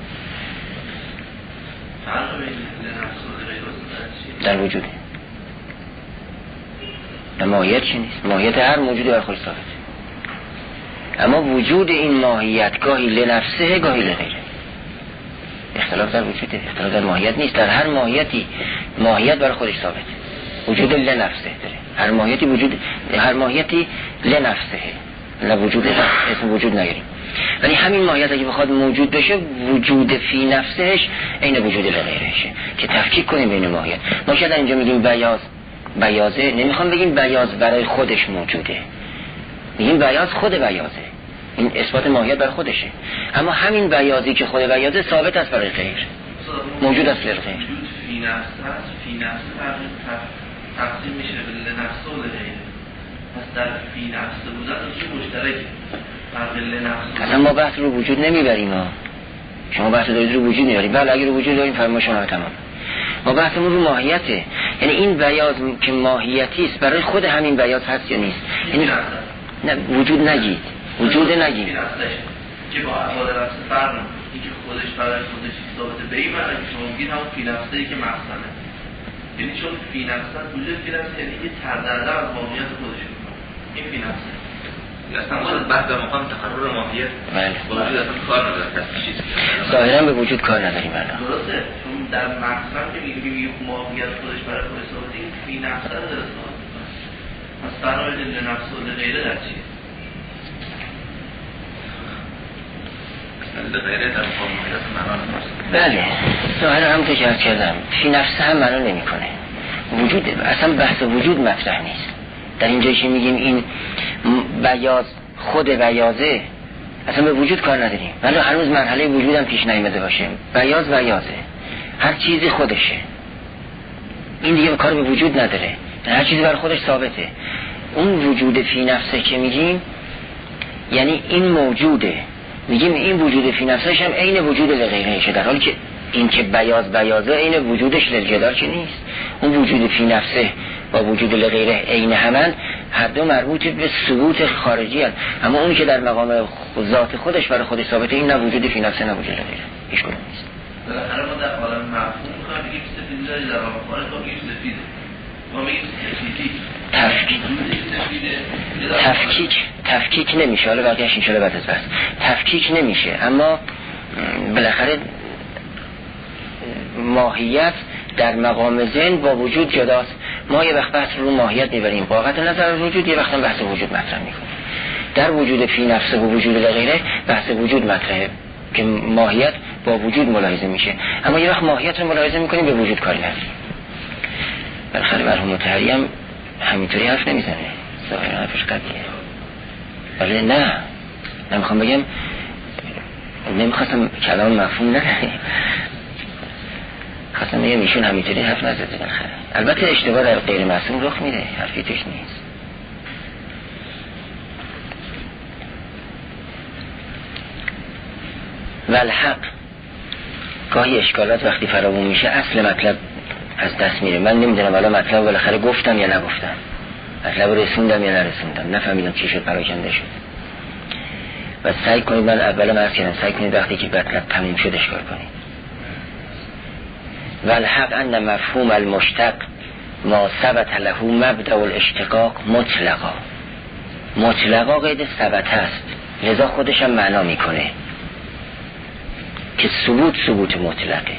در وجوده نه ماهیت چی نیست، ماهیت هر موجودی بر خودش ثابته، اما وجود این ماهیت گاهی لنفسه گاهی لغیره. اختلاف در وجوده، اختلاف در ماهیت نیست. در هر ماهیتی ماهیت بر خودش ثابته، وجود لنفسه داره، هر ماهیتی وجود هر ماهیتی لنفسه، نه وجود اسم وجود نگیریم. ولی همین ماهیت اگه بخواد موجود بشه وجود فی نفسش عین وجود لغیرهشه که تفکیک کنیم بین ماهیت. ما که در اینجا میگیم بیاض بیازه، نمیخوام بگیم بیاض برای خودش موجوده، میگیم بیاض خود بیازه، این اثبات ماهیت بر خودشه، اما همین بیازی که خود بیازه ثابت است برای غیر، موجود است لغیر. وجود فی نفس است، فی نفس تقسیم میشه به لنفس و لغیر، پس در فی نفس بودن چه مشترک فرق لنفس. اصلا ما بحث رو وجود نمیبریم، ها شما بحث دارید رو وجود میبرید، بله اگه رو وجود داریم فرما شما تمام. ما بحثمون رو ماهیته، یعنی این بیاض که ماهیتی است برای خود همین بیاض هست یا نیست، یعنی نه وجود نگید، وجود نگید که با احوال نفس فرق این که خودش برای خودش ثابته به این معنی که شما میگید همون فی نفسه که مقصده، یعنی چون فی نفسه وجود فی نفسه یعنی یه تردرده از ماهیت خودش میکنه، این فی نفسه اصلا ما بعد در مقام تقرر ماهیت با وجود اصلا کار نداره، کسی چیز ظاهرا به وجود کار نداریم الان. درسته، چون در مقصد که میگیم ماهیت خودش برای خودش ثابته، این فی نفسه رو داره ثابت میکنه. پس فرایض لنفس و لغیره در چیه؟ لغیره در مقام ماهیت معنا نمی‌کنه. بله ظاهرا هم که عرض کردم فی نفسه هم معنا نمیکنه، وجود اصلا بحث وجود مطرح نیست. در اینجایی که میگیم این بیاض خود بیازه اصلا به وجود کار نداریم، ولی هنوز مرحله وجود هم پیش نیامده باشه. بیاض بیازه، هر چیزی خودشه، این دیگه کار به وجود نداره، هر چیزی بر خودش ثابته. اون وجود فی نفسه که میگیم یعنی این موجوده، میگیم این وجود فی نفسش هم عین وجود لغیرهشه، در حالی که این که بیاض بیازه عین وجودش للجدال که نیست. اون وجود فی نفسه با وجود لغیره عین همن، هر دو مربوط به ثبوت خارجی هست، اما اونی که در مقام ذات خودش برای خودش ثابته این نه وجود فی نفسه نه وجود لغیره، هیچ کدوم نیست. بالاخره ما در عالم مفهوم می‌خوایم بگیم سفید داری، در عالم خارج ما میگیم سفیده، ما میگیم سفیدی تفکیک تفکیک تفکیک نمیشه، حالا بقیه‌اش ان شاءالله بعد از بحث تفکیک نمیشه، اما بالاخره ماهیت در مقام ذهن با وجود جداست. ما یه وقت بحث رو ماهیت میبریم با قطع نظر وجود، یه وقت بحث وجود مطرح میکنیم. در وجود فی نفسه و وجود لغیره بحث وجود مطرحه که ماهیت با وجود ملاحظه میشه، اما یه وقت ماهیت رو ملاحظه میکنیم به وجود کاری نداریم. بالاخره مرحوم مطهری هم همینطوری حرف نمیزنه، ظاهرا حرفش قویه، ولی نه نمیخوام بگم، نمیخواستم کلام مفهوم نداره، خواستم بگم ایشون همینطوری حرف نزده بخره. البته اشتباه در غیر معصوم رخ میده، حرفی توش نیست. والحق گاهی اشکالات وقتی فراوون میشه اصل مطلب از دست میره. من نمیدونم حالا مطلب بالاخره گفتم یا نگفتم، مطلب رسوندم یا نرسوندم، نفهمیدم چی شد، پراکنده شد. و سعی کنید، من اول مرز کردم، سعی کنید وقتی که مطلب تموم شد اشکال کنید. والحق ان مفهوم المشتق ما ثبت له مبدأ الاشتقاق مطلقا. مطلقا قید ثبت است، لذا خودش هم معنا میکنه که ثبوت ثبوت مطلقه،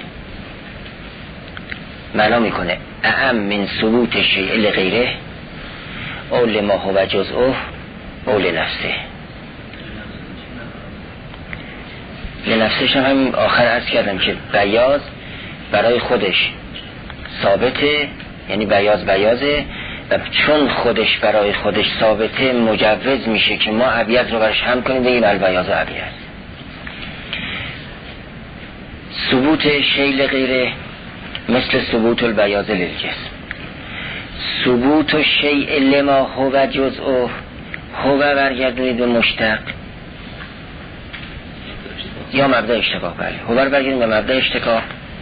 معنا میکنه اعم من ثبوت شیء لغیره او لما هو جزءه او لنفسه. لنفسش هم همین آخر عرض کردم که بیاض برای خودش ثابته، یعنی بیاض بیاضه، و چون خودش برای خودش ثابته مجوز میشه که ما ابیض رو برش هم کنیم بگیم البیاض ابیض. ثبوت شیء غیره مثل ثبوت البیاض للجسم. ثبوت شیء لما هو جزءه، هو برگردونید به مشتق یا مبدأ اشتقاق. بله هو برگردونید به مبدأ اشتقاق،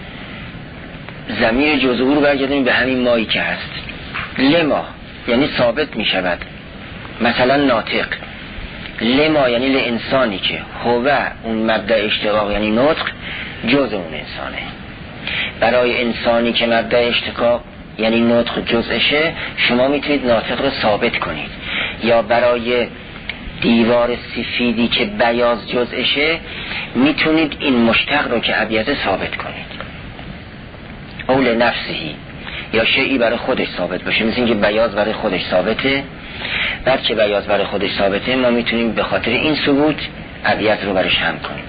ضمیر جزء رو برگردونید به همین مایی که هست. لما یعنی ثابت می شود، مثلا ناطق. لما یعنی لانسانی که هو اون مبدأ اشتقاق یعنی نطق جزء اون انسانه. برای انسانی که مبدأ اشتقاق یعنی نطق جزءشه شما میتونید ناطق رو ثابت کنید، یا برای دیوار سفیدی که بیاض جزءشه میتونید این مشتق رو که ابیض ثابت کنید. اول نفسهی، یا شیئی برای خودش ثابت باشه، مثل اینکه بیاض برای خودش ثابته، بعد که بیاض برای خودش ثابته ما میتونیم به خاطر این ثبوت ابیض رو برش هم کنیم.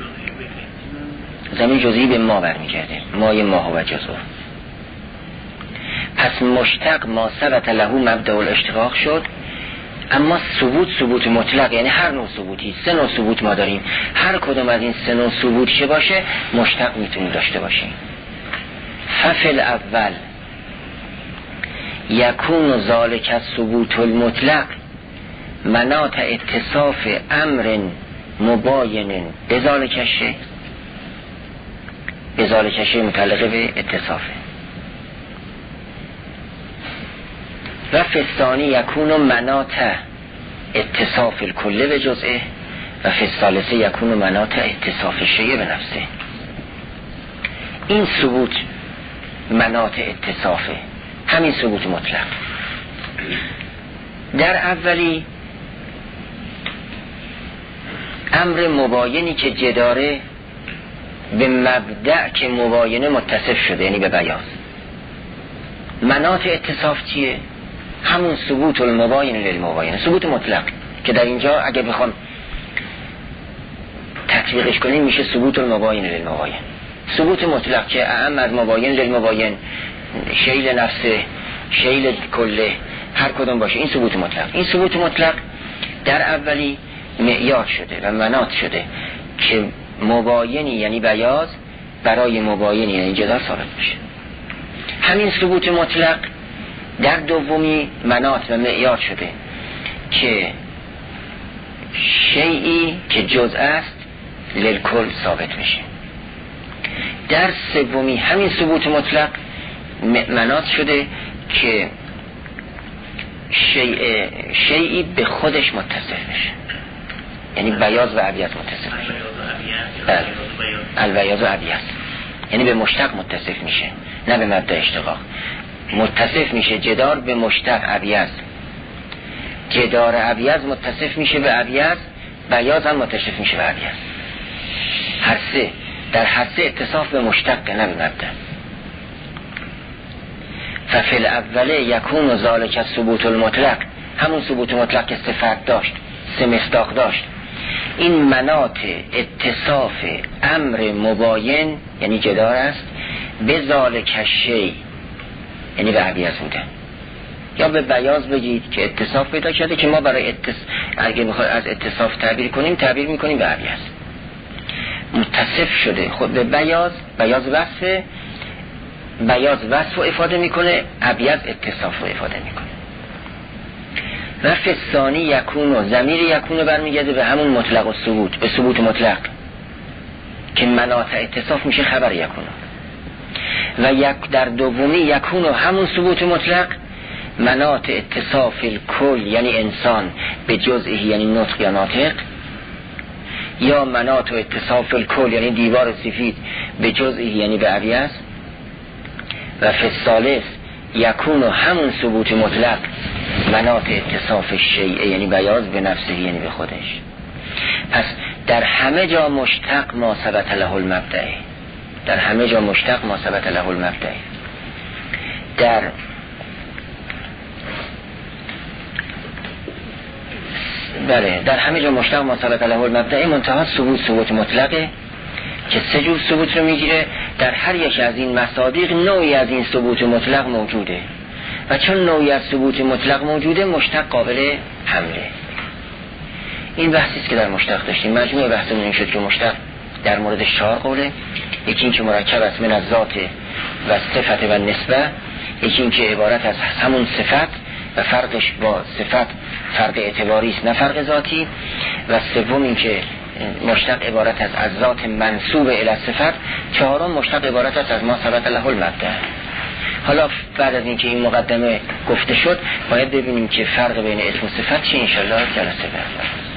زمین جزئی به ما برمیگرده، مای ما هو جزء. پس مشتق ما ثبت له مبدأ الاشتقاق شد، اما ثبوت ثبوت مطلق، یعنی هر نوع ثبوتی، سه نوع ثبوت ما داریم، هر کدوم از این سه نوع ثبوت چه باشه مشتق میتونیم داشته باشیم. ففل اول یکون ذالک الثبوت المطلق مناط اتصاف امر مباین بذالک الشیء. بذالک الشیء متعلقه به اتصافه. و فستانی یکون مناط اتصاف الکل به جزئه و فستالسه یکون مناط اتصاف شیء به نفسه. این ثبوت مناط اتصافه، همین ثبوت مطلق. در اولی امر مباینی که جداره به مبدأ که مباینه متصف شده، یعنی به بیاض. مناط اتصاف چیه؟ همون ثبوت المباین للمباینه، ثبوت مطلق که در اینجا اگه بخوام تطبیقش کنیم میشه ثبوت المباین للمباین. ثبوت مطلق که اعم از مباین للمباین، شیء نفسه، شیء کله، هر کدوم باشه این ثبوت مطلق. این ثبوت مطلق در اولی معیار شده و مناط شده که مباینی یعنی بیاض برای مباینی یعنی جدا ثابت میشه. همین ثبوت مطلق در دومی مناط و معیار شده که شیئی که جزء است للکل ثابت میشه. در سومی همین ثبوت مطلق مناط شده که شیء شیئی به خودش متصف میشه، یعنی بیاض و ابیض متصف میشه. بله البیاض و ابیض یعنی به مشتق متصف میشه، نه به مبدأ اشتقاق. متصف میشه جدار به مشتق ابیض، جدار ابیض متصف میشه به ابیض، بیاض هم متصف میشه به ابیض. هر سه در هر سه اتصاف به مشتق نه به مبدأ. ففل اوله یکون ذالک الثبوت المطلق، همون ثبوت مطلق که صفت داشت، سه مصداق داشت. این مناط اتصاف امر مباین یعنی جدار است، به ذالک الشیء یعنی به ابیض بودن. یا به بیاض بگید که اتصاف پیدا کرده که ما برای اتص... اگه بخواید از اتصاف تعبیر کنیم تعبیر میکنیم به ابیض. متصف شده خود به بیاض، بیاض وصف، بیاض وصف رو افاده میکنه، ابیض اتصاف رو افاده میکنه. و فستانی یکون و ضمیر یکون برمیگرده به همون مطلق و ثبوت، به ثبوت مطلق که مناط اتصاف میشه خبر یکون. و یک در دومی یکون و همون ثبوت مطلق، مناط اتصاف الکل یعنی انسان به جزئی یعنی نطق یا ناطق، یا مناط اتصاف الکل یعنی دیوار سفید به جزئی یعنی به ابیض. و فالثالث یکون و همون ثبوت مطلق، مناط اتصاف شیء یعنی بیاض به نفسه یعنی به خودش. پس در همه جا مشتق ما ثبت له المبدأ، در همه جا مشتق ما ثبت له المبدأ. در بله در همه جا مشتق ما ثبت له المبدأ، منتها ثبوت ثبوت مطلقه که سه جور ثبوت رو میگیره. در هر یک از این مصادیق نوعی از این ثبوت مطلق موجوده و چون نوعی از ثبوت مطلق موجوده مشتق قابل حمله. این بحثی است که در مشتق داشتیم. مجموع بحثمون این شد که مشتق در مورد چهار قوله. یکی این که مرکب است من از ذات و صفت و نسبه، یکی این که عبارت از همون صفت و فرقش با صفت فرق اعتباری است نه فرق ذاتی، و سوم این که مشتق عبارت است از ذات منسوب الی صفت، چهارم مشتق عبارت است از ما ثبت له المبدأ. حالا بعد از اینکه این مقدمه گفته شد باید ببینیم که فرق بین اسم و صفت چی. انشالله جلسه بعد.